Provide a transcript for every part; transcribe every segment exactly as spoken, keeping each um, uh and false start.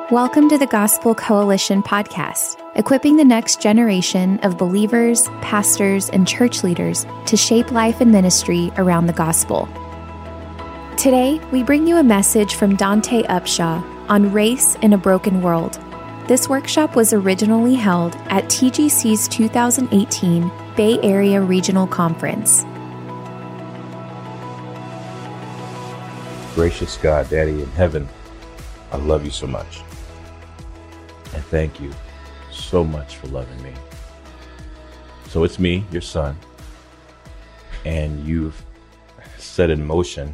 Welcome to the Gospel Coalition podcast, equipping the next generation of believers, pastors, and church leaders to shape life and ministry around the gospel. Today, we bring you a message from Dante Upshaw on race in a broken world. This workshop was originally held at T G C's two thousand eighteen Bay Area Regional Conference. Gracious God, Daddy in heaven, I love you so much. And thank you so much for loving me. So it's me, your son, and you've set in motion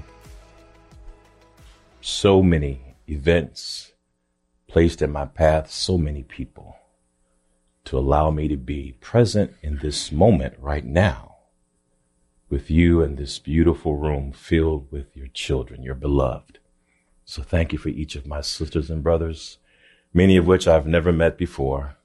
so many events placed in my path, so many people to allow me to be present in this moment right now with you in this beautiful room filled with your children, your beloved. So thank you for each of my sisters and brothers, many of which I've never met before.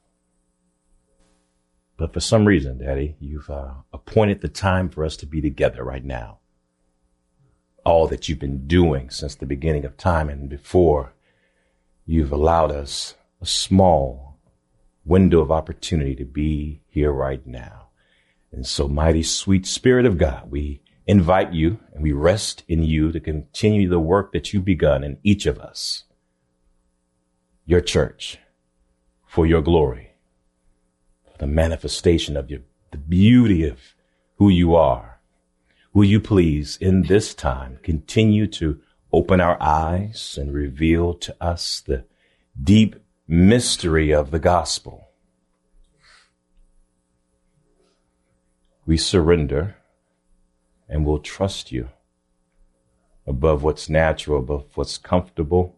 But for some reason, Daddy, you've uh, appointed the time for us to be together right now. All that you've been doing since the beginning of time and before, you've allowed us a small window of opportunity to be here right now. And so, mighty sweet Spirit of God, we invite you and we rest in you to continue the work that you've begun in each of us. Your church, for your glory, for the manifestation of your, the beauty of who you are. Will you please, in this time, continue to open our eyes and reveal to us the deep mystery of the gospel. We surrender and we'll trust you above what's natural, above what's comfortable,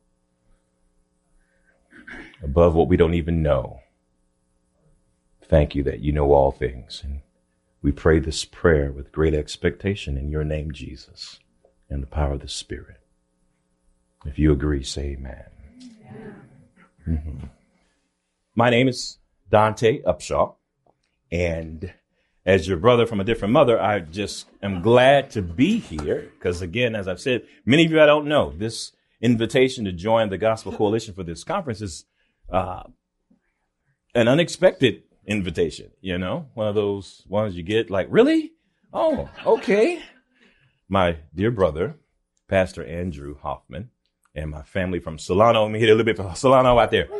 above what we don't even know. Thank you that you know all things. And we pray this prayer with great expectation in your name, Jesus, and the power of the Spirit. If you agree, say amen. Mm-hmm. My name is Dante Upshaw, and as your brother from a different mother, I just am glad to be here because, again, as I've said, many of you I don't know, this invitation to join the Gospel Coalition for this conference is uh, an unexpected invitation, you know, one of those ones you get like, really? Oh, okay. My dear brother, Pastor Andrew Hoffman, and my family from Solano. Let me hit a little bit for Solano out there.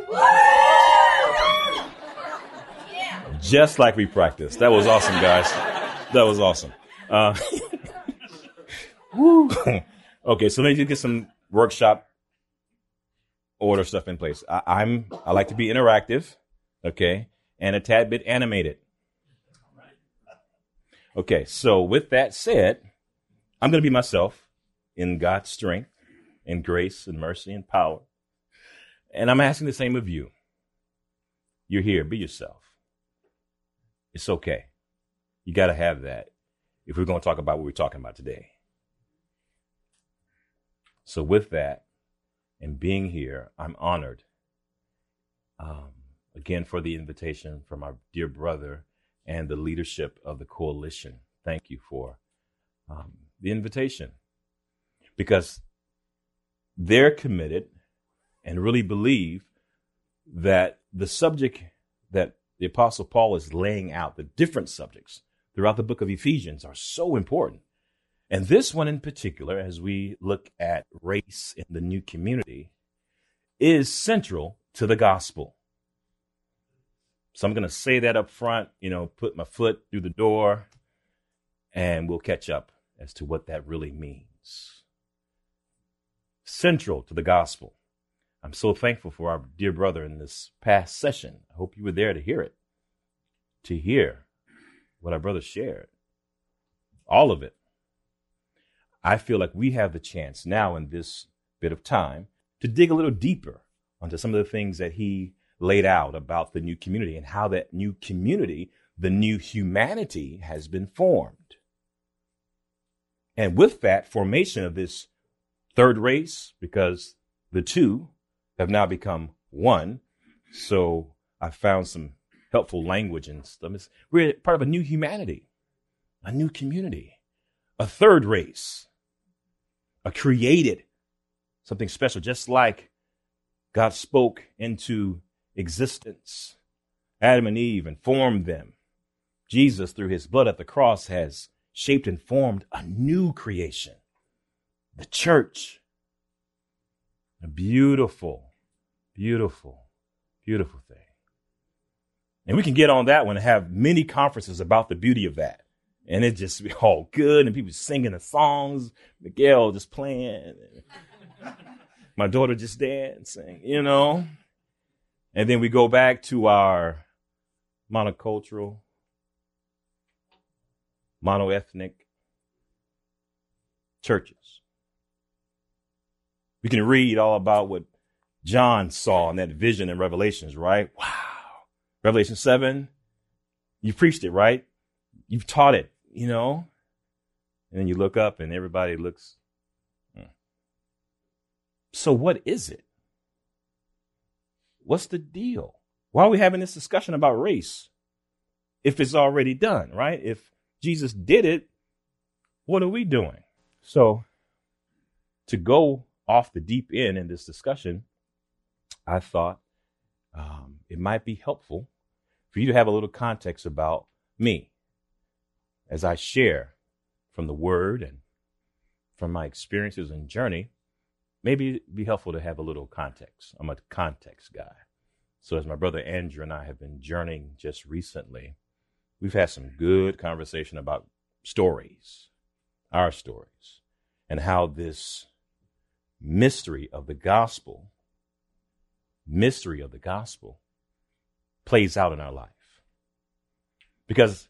Just like we practiced. That was awesome, guys. That was awesome. Uh, woo. Okay, so let me just get some workshop order stuff in place. I, I'm I like to be interactive, okay, and a tad bit animated. Okay, so with that said, I'm going to be myself in God's strength, in grace and mercy and power. And I'm asking the same of you. You're here. Be yourself. It's okay. You got to have that if we're going to talk about what we're talking about today. So with that and being here, I'm honored, um, again, for the invitation from our dear brother and the leadership of the coalition. Thank you for um, the invitation, because they're committed and really believe that the subject that the Apostle Paul is laying out, the different subjects throughout the book of Ephesians, are so important. And this one in particular, as we look at race in the new community, is central to the gospel. So I'm going to say that up front, you know, put my foot through the door, and we'll catch up as to what that really means. Central to the gospel. I'm so thankful for our dear brother in this past session. I hope you were there to hear it, to hear what our brother shared, all of it. I feel like we have the chance now in this bit of time to dig a little deeper onto some of the things that he laid out about the new community and how that new community, the new humanity, has been formed. And with that formation of this third race, because the two have now become one. So I found some helpful language and stuff. It's, we're part of a new humanity, a new community, a third race, a created something special, just like God spoke into existence Adam and Eve and formed them. Jesus, through his blood at the cross, has shaped and formed a new creation, the church. A beautiful, beautiful, beautiful thing. And we can get on that one and have many conferences about the beauty of that. And it just be all good and people singing the songs, Miguel just playing, my daughter just dancing, you know. And then we go back to our monocultural, monoethnic churches. We can read all about what John saw in that vision in Revelations, right? Wow. Revelation seven, you preached it, right? You've taught it, you know? And then you look up and everybody looks. Hmm. So what is it? What's the deal? Why are we having this discussion about race if it's already done, right? If Jesus did it, what are we doing? So to go off the deep end in this discussion, I thought um, it might be helpful for you to have a little context about me as I share from the word and from my experiences and journey. Maybe it'd be helpful to have a little context. I'm a context guy. So as my brother Andrew and I have been journeying just recently, we've had some good conversation about stories, our stories, and how this mystery of the gospel, mystery of the gospel plays out in our life. Because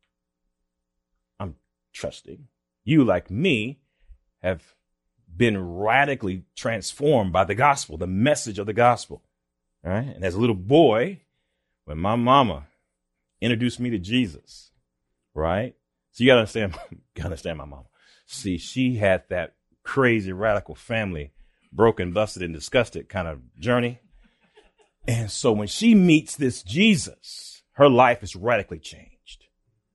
I'm trusting you, like me, have been radically transformed by the gospel, the message of the gospel. All right. And as a little boy, when my mama introduced me to Jesus, right? So you gotta understand, you gotta understand my mama. See, she had that crazy radical family, broken, busted, and disgusted kind of journey. And so when she meets this Jesus, her life is radically changed.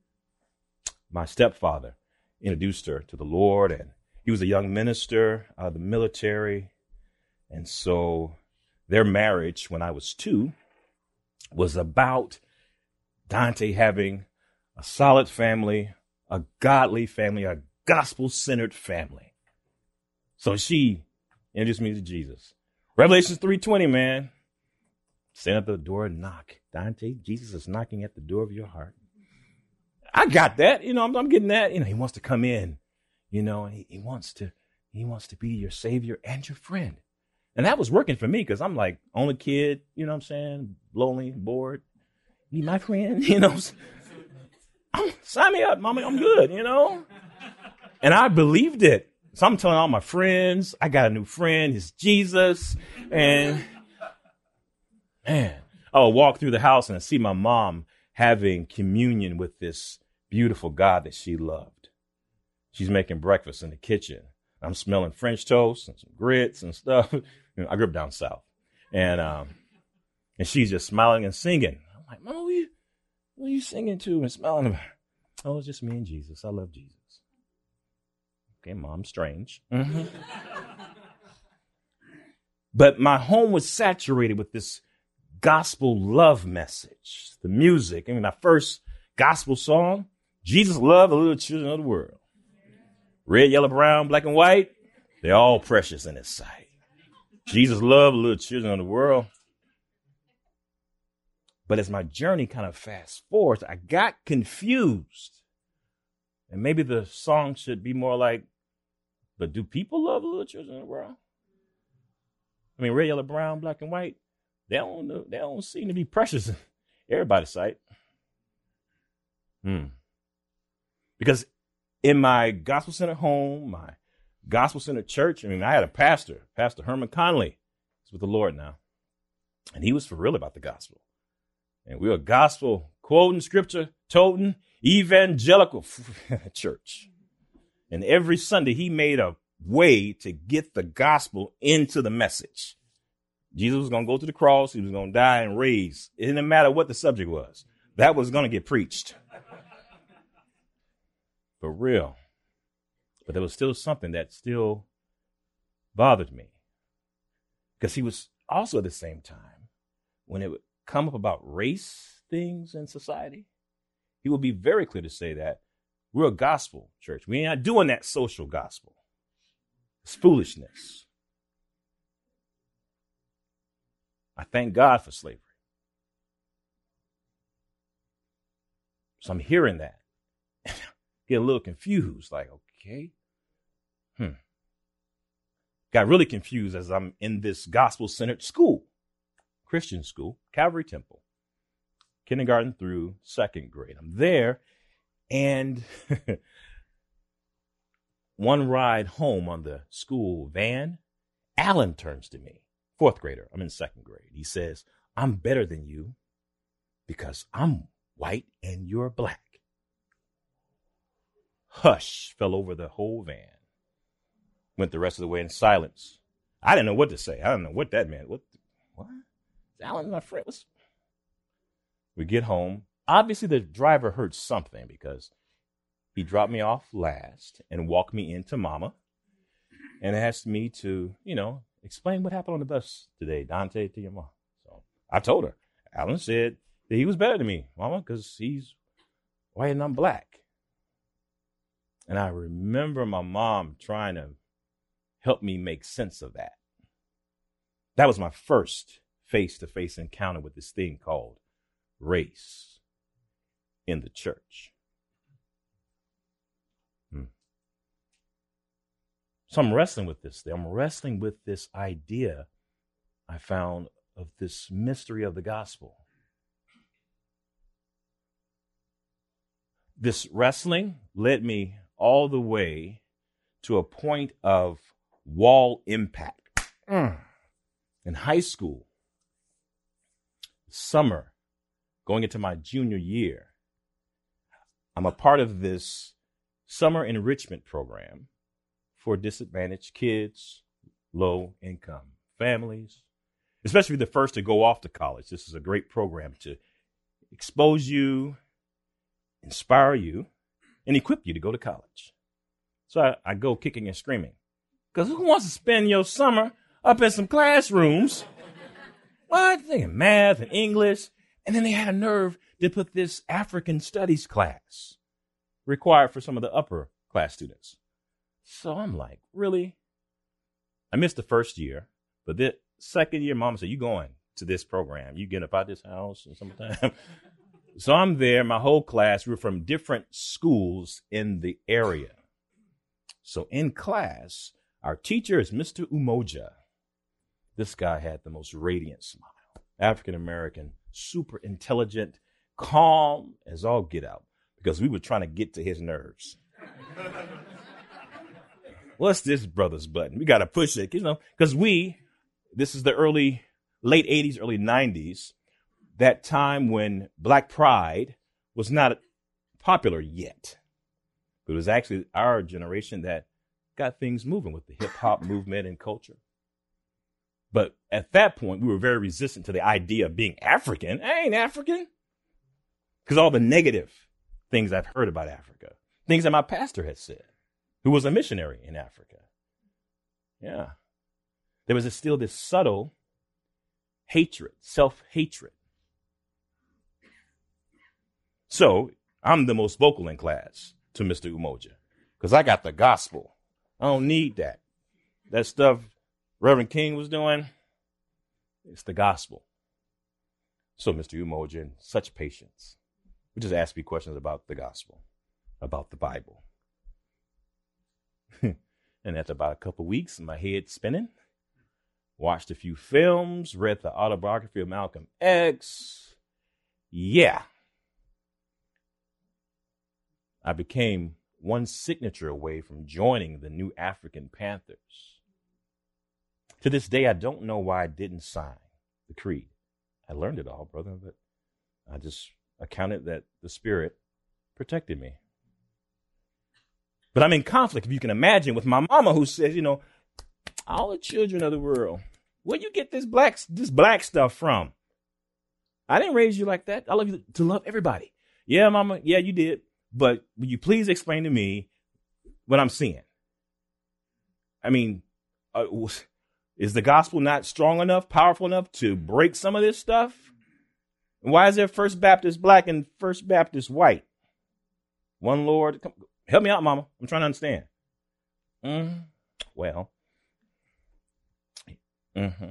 My stepfather introduced her to the Lord, and he was a young minister out of the military. And so their marriage, when I was two, was about Dante having a solid family, a godly family, a gospel-centered family. So she introduced me to Jesus. Revelations three twenty, man. Stand at the door and knock. Dante, Jesus is knocking at the door of your heart. I got that. You know, I'm, I'm getting that. You know, he wants to come in, you know, and he, he wants to, he wants to be your savior and your friend. And that was working for me because I'm like, only kid, you know what I'm saying? Lonely, bored. Be my friend, you know. I'm, sign me up, mama. I'm good, you know. And I believed it. So I'm telling all my friends, I got a new friend. It's Jesus. And man, I would walk through the house and I see my mom having communion with this beautiful God that she loved. She's making breakfast in the kitchen. I'm smelling French toast and some grits and stuff. You know, I grew up down south. And um, and she's just smiling and singing. I'm like, Mom, what are you, what are you singing to and smiling about? Oh, it's just me and Jesus. I love Jesus. Okay, Mom, strange. Mm-hmm. But my home was saturated with this gospel love message, the music. I mean, my first gospel song, Jesus loved the little children of the world. Red, yellow, brown, black, and white, they're all precious in his sight. Jesus loved the little children of the world. But as my journey kind of fast forwards, I got confused. And maybe the song should be more like, but do people love the little children of the world? I mean, red, yellow, brown, black, and white, they don't, they don't seem to be precious in everybody's sight. Hmm. Because in my gospel-centered home, my gospel-centered church, I mean, I had a pastor, Pastor Herman Conley. He's with the Lord now. And he was for real about the gospel. And we were gospel quoting, scripture toting, evangelical church. And every Sunday he made a way to get the gospel into the message. Jesus was going to go to the cross. He was going to die and raise. It didn't matter what the subject was. That was going to get preached. For real. But there was still something that still bothered me. Because he was also at the same time, when it would come up about race things in society, he would be very clear to say that we're a gospel church. We're not doing that social gospel. It's foolishness. I thank God for slavery. So I'm hearing that. Get a little confused, like, okay. Hmm. Got really confused as I'm in this gospel-centered school, Christian school, Calvary Temple, kindergarten through second grade. I'm there, and one ride home on the school van, Alan turns to me, fourth grader. I'm in second grade. He says, I'm better than you because I'm white and you're black. Hush fell over the whole van. Went the rest of the way in silence. I didn't know what to say. I don't know what that meant. What? What? Alan's my friend. What's... We get home. Obviously, the driver heard something because he dropped me off last and walked me into Mama and asked me to, you know, explain what happened on the bus today, Dante, to your mom. So I told her. Alan said that he was better than me, Mama, because he's white and I'm black. And I remember my mom trying to help me make sense of that. That was my first face-to-face encounter with this thing called race in the church. Hmm. So I'm wrestling with this thing. I'm wrestling with this idea I found of this mystery of the gospel. This wrestling led me all the way to a point of wall impact. Mm. In high school, summer, going into my junior year, I'm a part of this summer enrichment program for disadvantaged kids, low income families, especially the first to go off to college. This is a great program to expose you, inspire you, and equip you to go to college. So I, I go kicking and screaming. Because who wants to spend your summer up in some classrooms? What? Thinking math and English. And then they had a nerve to put this African studies class required for some of the upper class students. So I'm like, really? I missed the first year, but the second year, Mama said, you going to this program. You get up out this house and sometime. So I'm there, my whole class, we were from different schools in the area. So in class, our teacher is Mister Umoja. This guy had the most radiant smile. African-American, super intelligent, calm as all get out, because we were trying to get to his nerves. What's this brother's button? We got to push it, you know, because we, this is the early, late eighties, early nineties, that time when Black Pride was not popular yet. But it was actually our generation that got things moving with the hip hop movement and culture. But at that point, we were very resistant to the idea of being African. I ain't African. Because all the negative things I've heard about Africa, things that my pastor had said, who was a missionary in Africa. Yeah. There was a, still this subtle hatred, self-hatred. So I'm the most vocal in class to Mister Umoja because I got the gospel. I don't need that. That stuff Reverend King was doing, it's the gospel. So Mister Umoja, in such patience, we just ask me questions about the gospel, about the Bible. And after about a couple of weeks, my head spinning, watched a few films, read the autobiography of Malcolm X. Yeah. I became one signature away from joining the New African Panthers. To this day, I don't know why I didn't sign the creed. I learned it all, brother, but I just accounted that the Spirit protected me. But I'm in conflict, if you can imagine, with my mama who says, you know, all the children of the world, where you get this black, this black stuff from? I didn't raise you like that. I love you to love everybody. Yeah, mama. Yeah, you did. But will you please explain to me what I'm seeing? I mean, uh, Is the gospel not strong enough, powerful enough to break some of this stuff? And why is there First Baptist black and First Baptist white? One Lord. Come, help me out, Mama. I'm trying to understand. Mm, well. Mm-hmm.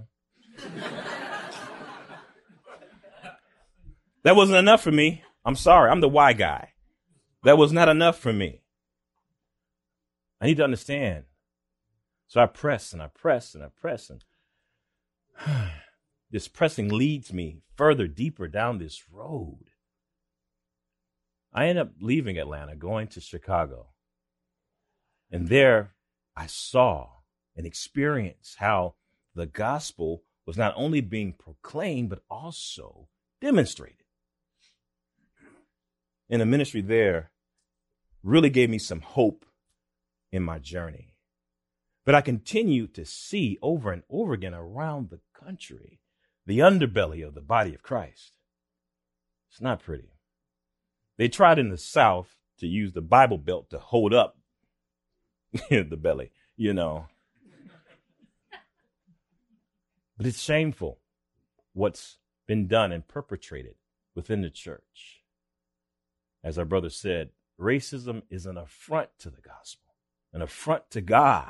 That wasn't enough for me. I'm sorry. I'm the why guy. That was not enough for me. I need to understand. So I press and I press and I press. And this pressing leads me further, deeper down this road. I end up leaving Atlanta, going to Chicago. And there I saw and experienced how the gospel was not only being proclaimed, but also demonstrated. And the ministry there really gave me some hope in my journey. But I continued to see over and over again around the country the underbelly of the body of Christ. It's not pretty. They tried in the South to use the Bible Belt to hold up the belly, you know. But it's shameful what's been done and perpetrated within the church. As our brother said, racism is an affront to the gospel, an affront to God.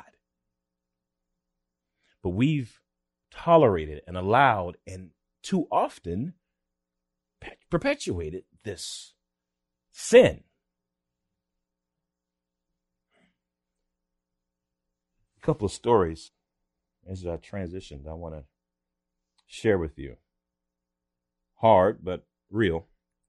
But we've tolerated and allowed and too often perpetuated this sin. A couple of stories as I transitioned I want to share with you. Hard, but real.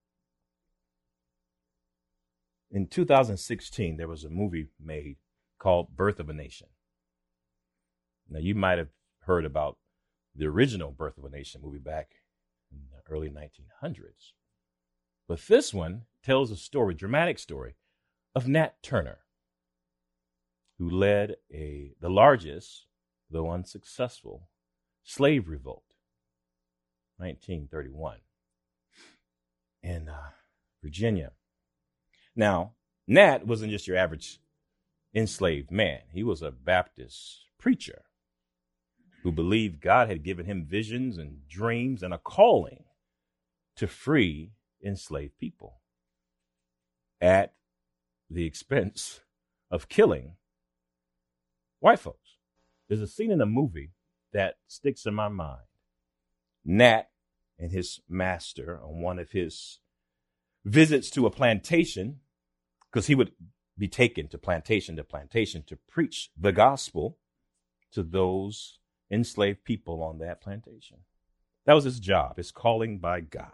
In two thousand sixteen, there was a movie made called Birth of a Nation. Now, you might have heard about the original Birth of a Nation movie back in the early nineteen hundreds. But this one tells a story, dramatic story, of Nat Turner, who led a the largest, though unsuccessful, slave revolt, nineteen thirty-one, in uh, Virginia. Now, Nat wasn't just your average enslaved man. He was a Baptist preacher who believed God had given him visions and dreams and a calling to free enslaved people at the expense of killing white folks. There's a scene in a movie that sticks in my mind. Nat and his master on one of his visits to a plantation, because he would be taken to plantation to plantation to preach the gospel to those enslaved people on that plantation. That was his job, his calling by God.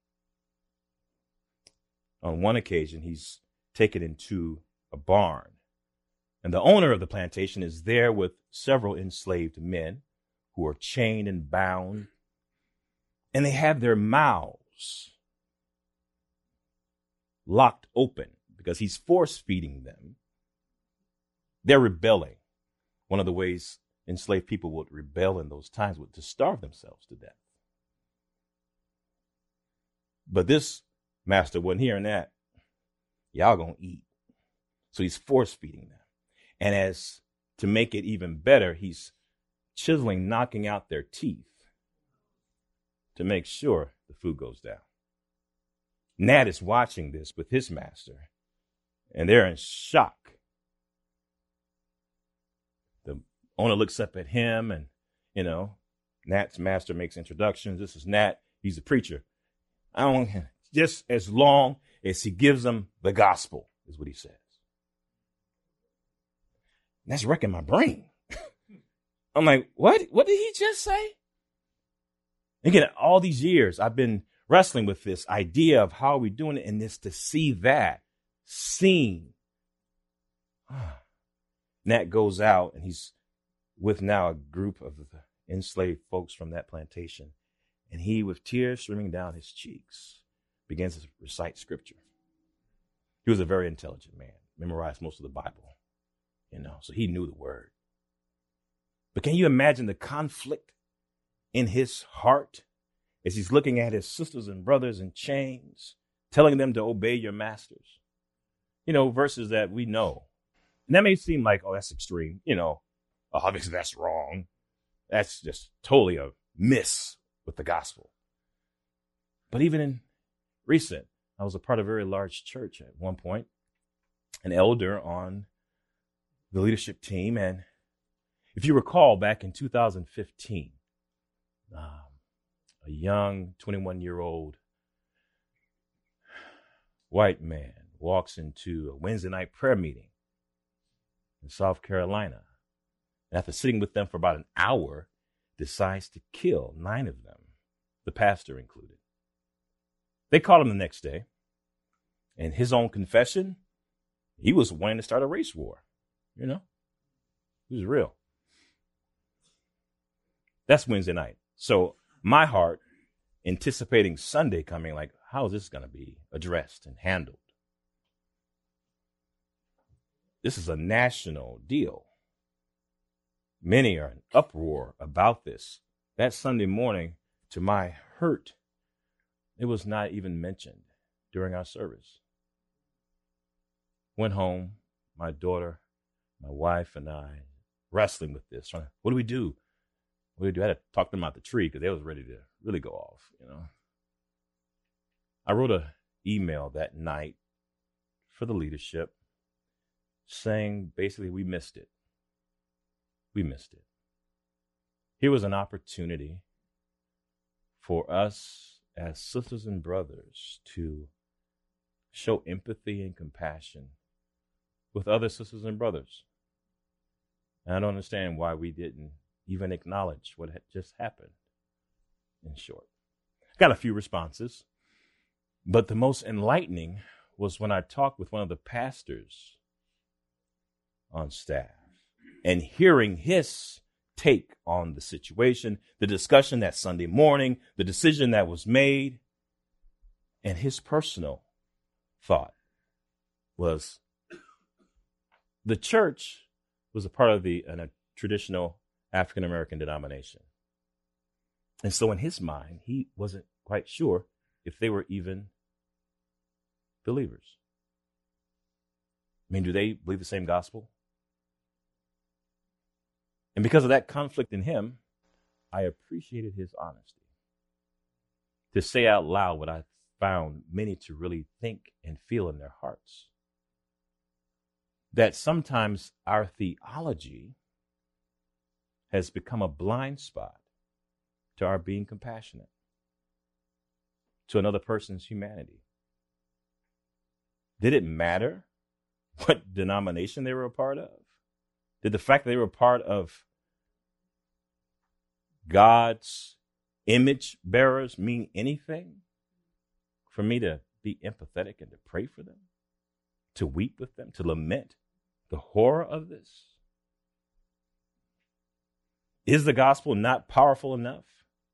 On one occasion, he's taken into a barn, and the owner of the plantation is there with several enslaved men who are chained and bound, and they have their mouths locked open because he's force feeding them. They're rebelling. One of the ways enslaved people would rebel in those times was to starve themselves to death. But this master wasn't hearing that. Y'all gonna eat. So he's force feeding them. And as to make it even better, he's chiseling, knocking out their teeth to make sure the food goes down. Nat is watching this with his master, and they're in shock. The owner looks up at him, and, you know, Nat's master makes introductions. This is Nat. He's a preacher. I don't just as long as he gives them the gospel, is what he says. And that's wrecking my brain. I'm like, what? What did he just say? Again, all these years, I've been wrestling with this idea of how are we doing it, and this to see that seen. Nat goes out, and he's with now a group of enslaved folks from that plantation, and he, with tears streaming down his cheeks, begins to recite scripture. He was a very intelligent man, memorized most of the Bible, you know, so he knew the word. But can you imagine the conflict in his heart as he's looking at his sisters and brothers in chains, telling them to obey your masters? You know, verses that we know. And that may seem like, oh, that's extreme. You know, obviously that's wrong. That's just totally a miss with the gospel. But even in recent, I was a part of a very large church at one point, an elder on the leadership team. And if you recall, back in two thousand fifteen, um, a young twenty-one-year-old white man walks into a Wednesday night prayer meeting in South Carolina. And after sitting with them for about an hour, decides to kill nine of them, the pastor included. They called him the next day. And his own confession, he was wanting to start a race war. You know, it was real. That's Wednesday night. So my heart, anticipating Sunday coming, like, how is this going to be addressed and handled? This is a national deal. Many are in uproar about this. That Sunday morning, to my hurt, it was not even mentioned during our service. Went home, my daughter, my wife, and I, wrestling with this. Trying to, what do we do? What do we do? I had to talk them out the tree because they was ready to really go off, you know. I wrote an email that night for the leadership saying basically we missed it. We missed it. Here was an opportunity for us as sisters and brothers to show empathy and compassion with other sisters and brothers. And I don't understand why we didn't even acknowledge what had just happened, in short. Got a few responses, but the most enlightening was when I talked with one of the pastors on staff and hearing his take on the situation, the discussion that Sunday morning, the decision that was made, and his personal thought was the church was a part of the uh, a traditional African-American denomination. And so in his mind, he wasn't quite sure if they were even believers. I mean, do they believe the same gospel? And because of that conflict in him, I appreciated his honesty to say out loud what I found many to really think and feel in their hearts. That sometimes our theology has become a blind spot to our being compassionate to another person's humanity. Did it matter what denomination they were a part of? Did the fact that they were a part of God's image bearers mean anything for me to be empathetic and to pray for them, to weep with them, to lament the horror of this? Is the gospel not powerful enough?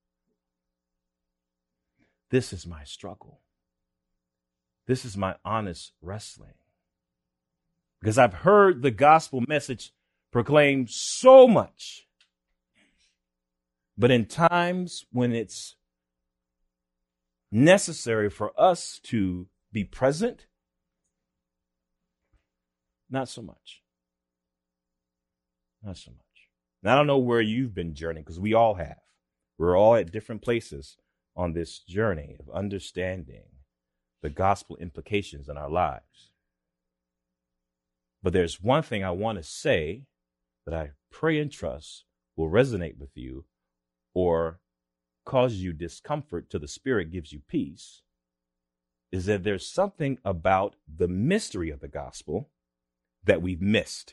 This is my struggle. This is my honest wrestling. Because I've heard the gospel message proclaimed so much. But in times when it's necessary for us to be present, not so much. Not so much. And I don't know where you've been journeying, because we all have. We're all at different places on this journey of understanding the gospel implications in our lives. But there's one thing I want to say that I pray and trust will resonate with you or cause you discomfort till the Spirit gives you peace, is that there's something about the mystery of the gospel that we've missed.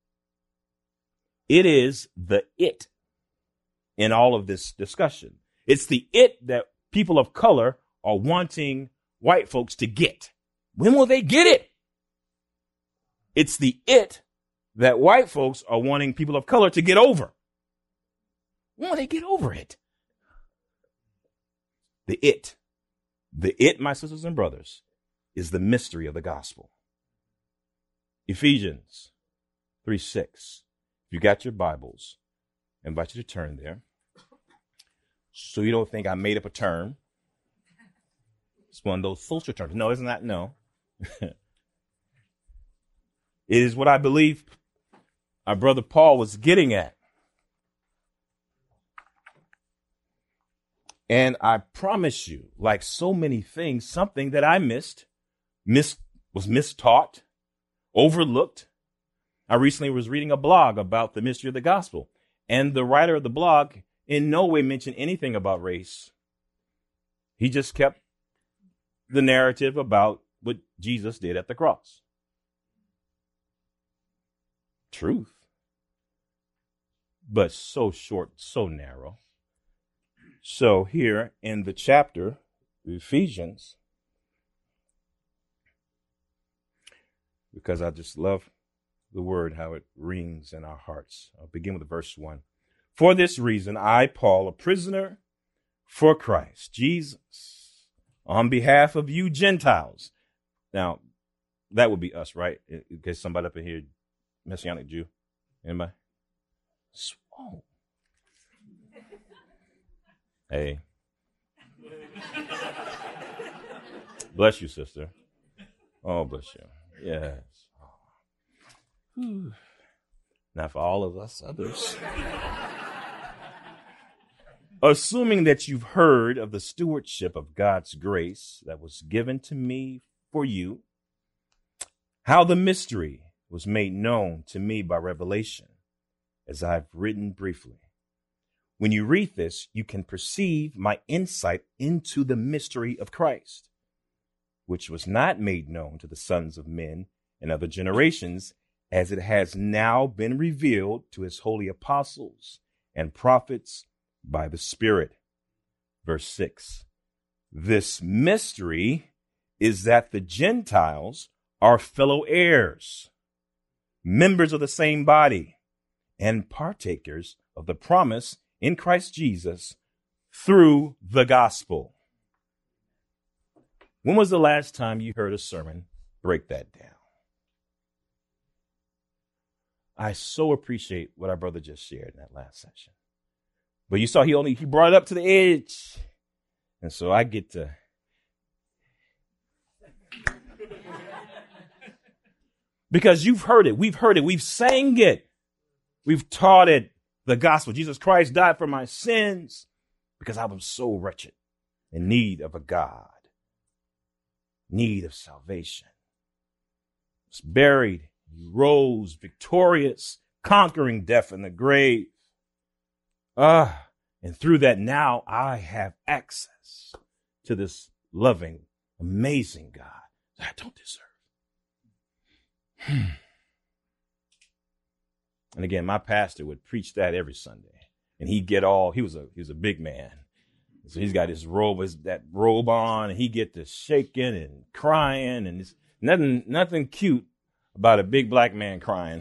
It is the it in all of this discussion. It's the it that people of color are wanting white folks to get. When will they get it? It's the it that white folks are wanting people of color to get over. When will they get over it? The it, the it, my sisters and brothers, is the mystery of the gospel. Ephesians three six. If you got your Bibles, I invite you to turn there. So you don't think I made up a term. It's one of those social terms. No, isn't that? No. It is what I believe our brother Paul was getting at And I promise you, like so many things, something that I missed, missed was mistaught, overlooked. I recently was reading a blog about the mystery of the gospel, and the writer of the blog in no way mentioned anything about race. He just kept the narrative about what Jesus did at the cross. Truth. But so short, so narrow. So here in the chapter, Ephesians, because I just love the word, how it rings in our hearts. I'll begin with verse one. For this reason, I, Paul, a prisoner for Christ Jesus, on behalf of you Gentiles. Now, that would be us, right? In case somebody up in here, Messianic Jew. Anybody? Whoa. Hey. Bless you, sister. Oh, bless you. Yes. Whew. Now for all of us others. Assuming that you've heard of the stewardship of God's grace that was given to me for you, how the mystery was made known to me by revelation, as I've written briefly. When you read this, you can perceive my insight into the mystery of Christ, which was not made known to the sons of men in other generations, as it has now been revealed to his holy apostles and prophets by the Spirit. Verse six, this mystery is that the Gentiles are fellow heirs, members of the same body, and partakers of the promise in Christ Jesus through the gospel. When was the last time you heard a sermon break that down? I so appreciate what our brother just shared in that last session. But you saw he only, he brought it up to the edge. And so I get to. Because you've heard it. We've heard it. We've sang it. We've taught it. The gospel. Jesus Christ died for my sins because I was so wretched, in need of a God, need of salvation. He was buried. He rose victorious, conquering death and the grave. Ah, and through that now I have access to this loving, amazing God that I don't deserve. Hmm. And again, my pastor would preach that every Sunday, and he'd get all, he was a, he was a big man. So he's got his robe, his, that robe on, and he get to shaking and crying, and it's nothing, nothing cute about a big black man crying.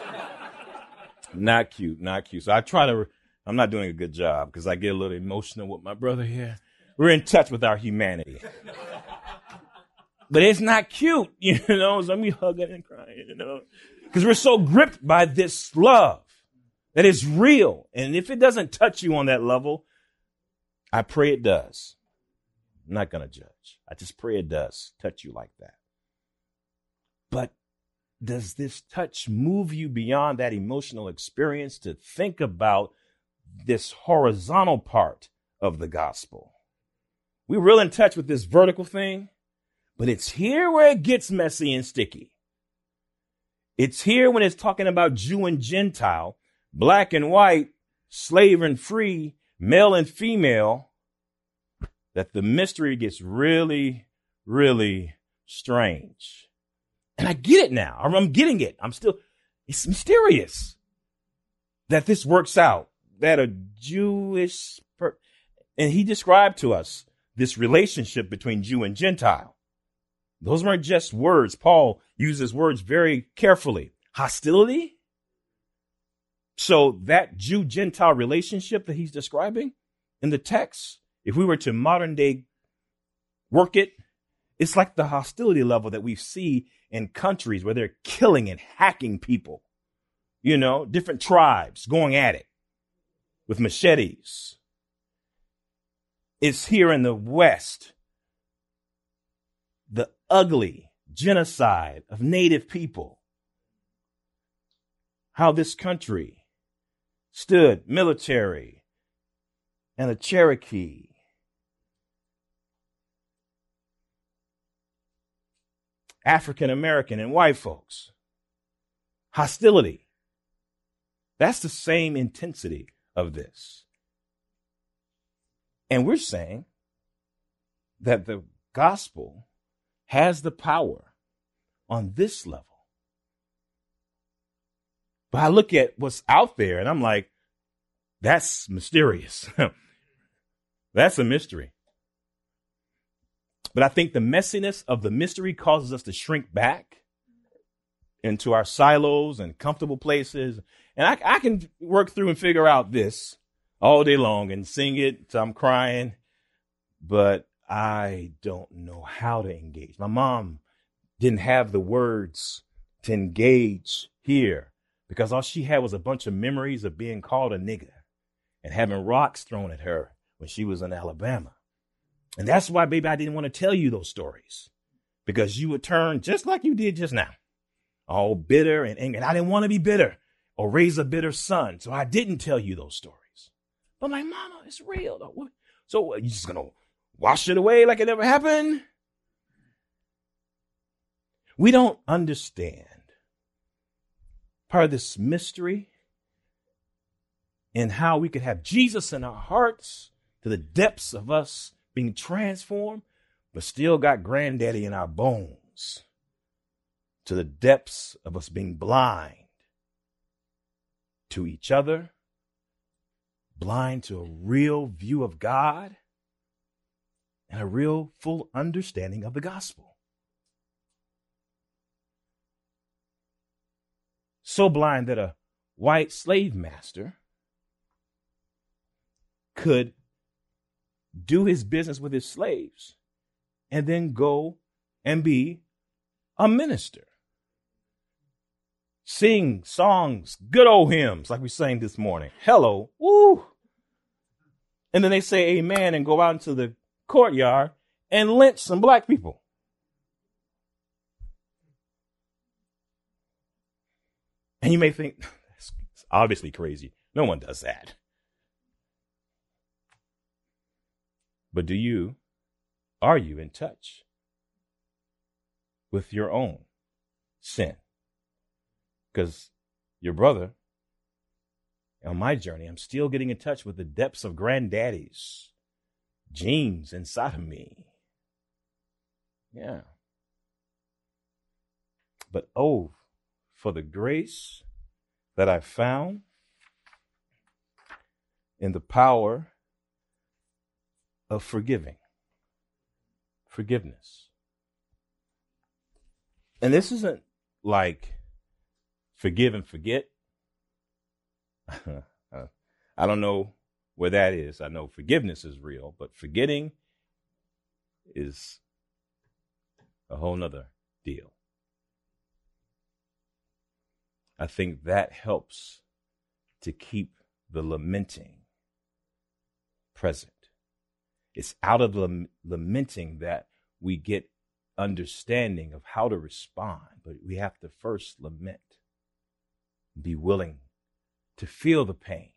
Not cute, not cute. So I try to, I'm not doing a good job because I get a little emotional with my brother here. We're in touch with our humanity. But it's not cute, you know, so we hugging and crying, you know, because we're so gripped by this love that is real. And if it doesn't touch you on that level, I pray it does. I'm not going to judge. I just pray it does touch you like that. But does this touch move you beyond that emotional experience to think about this horizontal part of the gospel? We're real in touch with this vertical thing, but it's here where it gets messy and sticky. It's here when it's talking about Jew and Gentile, black and white, slave and free, male and female, that the mystery gets really, really strange. And I get it now. I'm getting it. I'm still, it's mysterious that this works out, that a Jewish, per- and he described to us this relationship between Jew and Gentile. Those weren't just words. Paul uses words very carefully. Hostility. So that Jew-Gentile relationship that he's describing in the text, if we were to modern day work it, it's like the hostility level that we see in countries where they're killing and hacking people. You know, different tribes going at it with machetes. It's here in the West. The ugly genocide of native people. How this country stood military and the Cherokee African American and white folks. Hostility. That's the same intensity of this. And we're saying that the gospel has the power on this level. But I look at what's out there and I'm like, that's mysterious. That's a mystery. But I think the messiness of the mystery causes us to shrink back into our silos and comfortable places. And I, I can work through and figure out this all day long and sing it till I'm crying. But I don't know how to engage. My mom didn't have the words to engage here because all she had was a bunch of memories of being called a nigger and having rocks thrown at her when she was in Alabama. And that's why, baby, I didn't want to tell you those stories because you would turn just like you did just now, all bitter and angry. And I didn't want to be bitter or raise a bitter son. So I didn't tell you those stories. But my mama, it's real though. So you just going to wash it away like it never happened? We don't understand part of this mystery and how we could have Jesus in our hearts to the depths of us being transformed, but still got granddaddy in our bones to the depths of us being blind to each other, blind to a real view of God and a real full understanding of the gospel. So blind that a white slave master could do his business with his slaves and then go and be a minister. Sing songs, good old hymns like we sang this morning. Hello, woo. And then they say amen and go out into the courtyard and lynch some black people. And you may think, that's obviously crazy. No one does that. But do you, are you in touch with your own sin? Because your brother, on my journey, I'm still getting in touch with the depths of granddaddy's genes inside of me. Yeah. But oh, for the grace that I found in the power of forgiving, forgiveness. And this isn't like forgive and forget. I don't know where that is. I know forgiveness is real, but forgetting is a whole nother deal. I think that helps to keep the lamenting present. It's out of the lamenting that we get understanding of how to respond, but we have to first lament, be willing to feel the pain,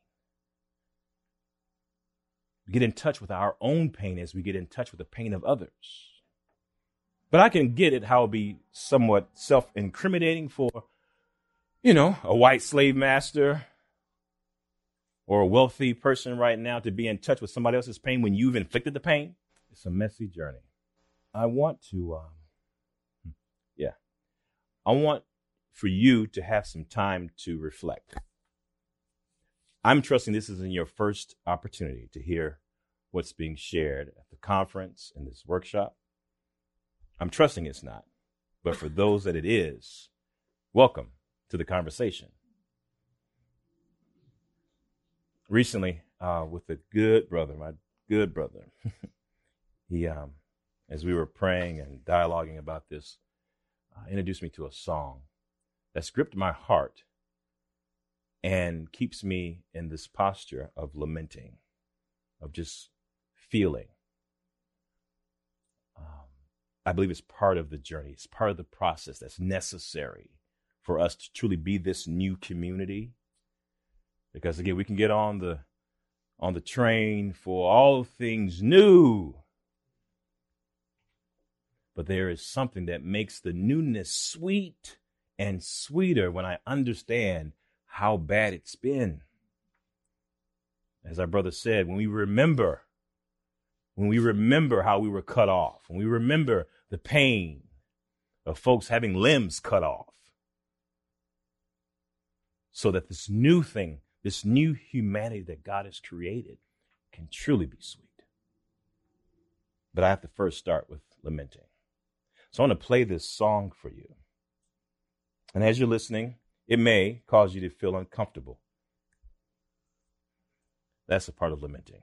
get in touch with our own pain as we get in touch with the pain of others. But I can get it how it'd be somewhat self-incriminating for, you know, a white slave master or a wealthy person right now to be in touch with somebody else's pain when you've inflicted the pain. It's a messy journey. I want to, um, yeah, I want for you to have some time to reflect. I'm trusting this is in your first opportunity to hear what's being shared at the conference and this workshop. I'm trusting it's not, but for those that it is, welcome to the conversation. Recently, uh, with a good brother, my good brother, he, um, as we were praying and dialoguing about this, uh, introduced me to a song that's gripped my heart and keeps me in this posture of lamenting, of just feeling. Um, I believe it's part of the journey. It's part of the process that's necessary for us to truly be this new community. Because again, we can get on the on the train for all things new. but there is something that makes the newness sweet and sweeter when I understand how bad it's been. As our brother said, when we remember, when we remember how we were cut off, when we remember the pain of folks having limbs cut off, so that this new thing, this new humanity that God has created can truly be sweet. But I have to first start with lamenting. So I want to play this song for you. And as you're listening, it may cause you to feel uncomfortable. That's a part of lamenting.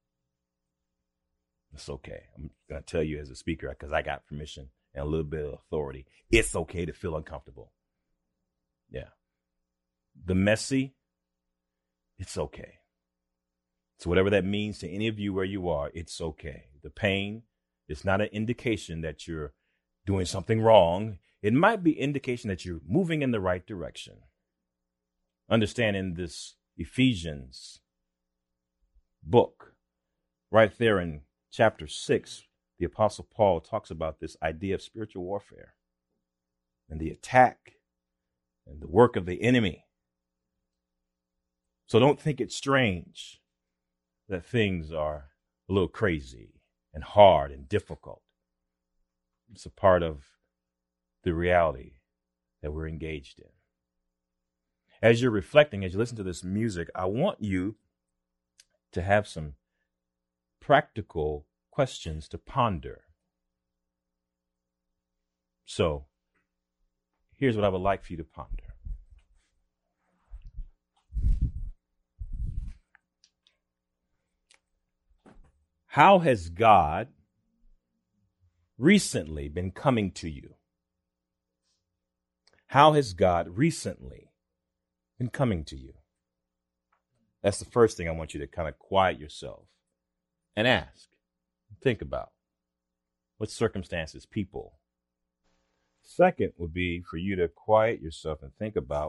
It's okay. I'm going to tell you as a speaker, because I got permission and a little bit of authority. It's okay to feel uncomfortable. Yeah. The messy, it's okay. So whatever that means to any of you where you are, it's okay. The pain is not an indication that you're doing something wrong. It might be indication that you're moving in the right direction. Understand in this Ephesians book, right there in chapter six, the Apostle Paul talks about this idea of spiritual warfare and the attack and the work of the enemy. So don't think it's strange that things are a little crazy and hard and difficult. It's a part of the reality that we're engaged in. As you're reflecting, as you listen to this music, I want you to have some practical questions to ponder. So here's what I would like for you to ponder. How has God recently been coming to you? How has God recently been coming to you? That's the first thing I want you to kind of quiet yourself and ask. Think about what circumstances, people. Second would be for you to quiet yourself and think about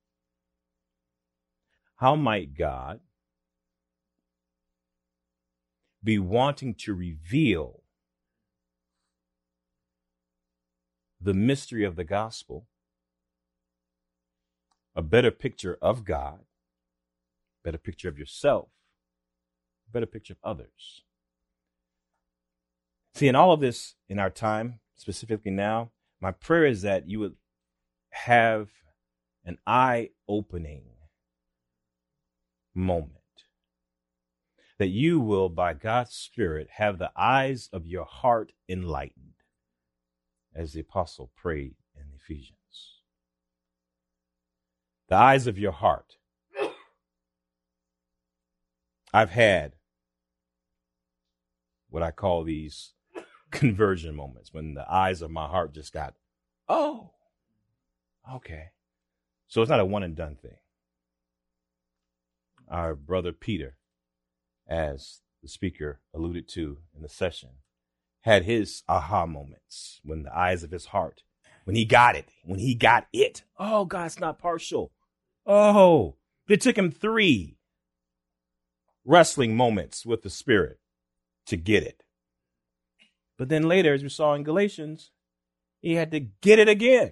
how might God be wanting to reveal the mystery of the gospel, a better picture of God, better picture of yourself, better picture of others. See, in all of this, in our time, specifically now, my prayer is that you would have an eye-opening moment. That you will, by God's Spirit, have the eyes of your heart enlightened, as the apostle prayed in Ephesians. The eyes of your heart. I've had what I call these conversion moments, when the eyes of my heart just got, oh, okay. So it's not a one and done thing. Our brother Peter, as the speaker alluded to in the session, had his aha moments when the eyes of his heart, when he got it, when he got it. Oh, God's not partial. Oh, it took him three wrestling moments with the Spirit to get it. But then later, as we saw in Galatians, he had to get it again.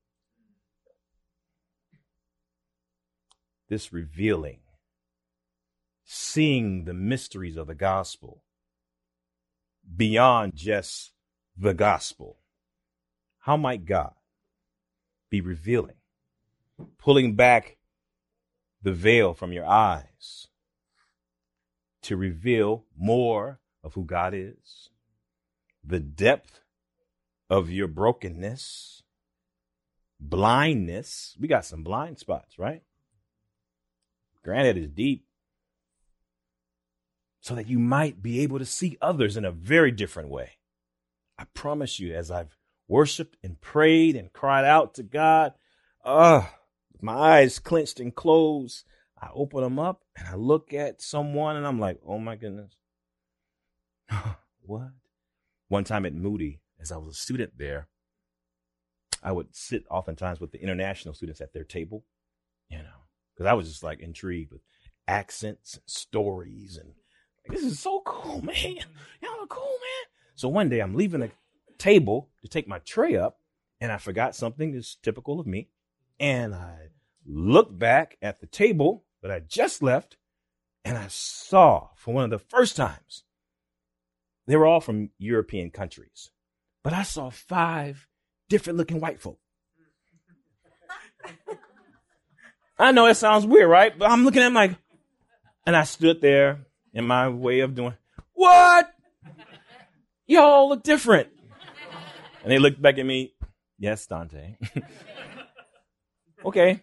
This revealing, seeing the mysteries of the gospel beyond just the gospel. How might God be revealing, pulling back the veil from your eyes to reveal more of who God is, the depth of your brokenness, blindness? We got some blind spots, right? Granted, it's deep. So that you might be able to see others in a very different way. I promise you, as I've worshiped and prayed and cried out to God, uh, with my eyes clenched and closed, I open them up and I look at someone and I'm like, oh my goodness. What? One time at Moody, as I was a student there, I would sit oftentimes with the international students at their table, you know, because I was just like intrigued with accents and stories and this is so cool, man. Y'all are cool, man. So one day I'm leaving the table to take my tray up, and I forgot something that's typical of me. And I looked back at the table that I just left, and I saw for one of the first times, they were all from European countries, but I saw five different looking white folk. I know it sounds weird, right? But I'm looking at them like, and I stood there in my way of doing, what? Y'all look different. And they looked back at me. Yes, Dante. Okay.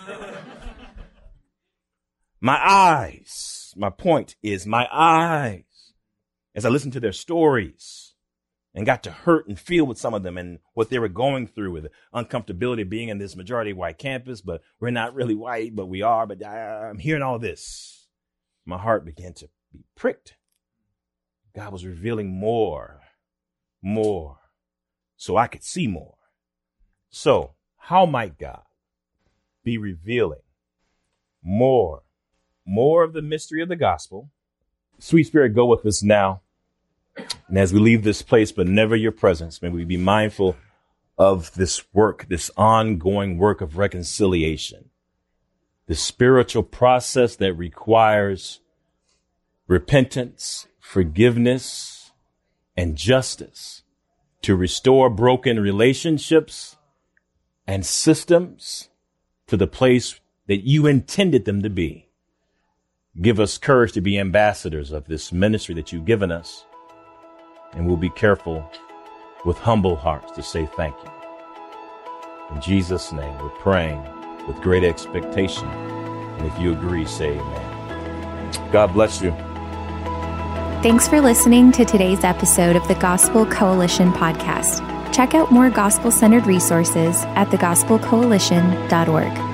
My eyes, my point is my eyes, as I listened to their stories and got to hurt and feel with some of them and what they were going through with the uncomfortability of being in this majority white campus, but we're not really white, but we are. But I, I'm hearing all this. My heart began to be pricked. God was revealing more, more, so I could see more. So how might God be revealing more, more of the mystery of the gospel? Sweet Spirit, go with us now. And as we leave this place, but never your presence, may we be mindful of this work, this ongoing work of reconciliation, the spiritual process that requires repentance, forgiveness, and justice to restore broken relationships and systems to the place that you intended them to be. Give us courage to be ambassadors of this ministry that you've given us. And we'll be careful with humble hearts to say thank you. In Jesus' name, we're praying with great expectation. And if you agree, say amen. God bless you. Thanks for listening to today's episode of the Gospel Coalition podcast. Check out more gospel-centered resources at the gospel coalition dot org.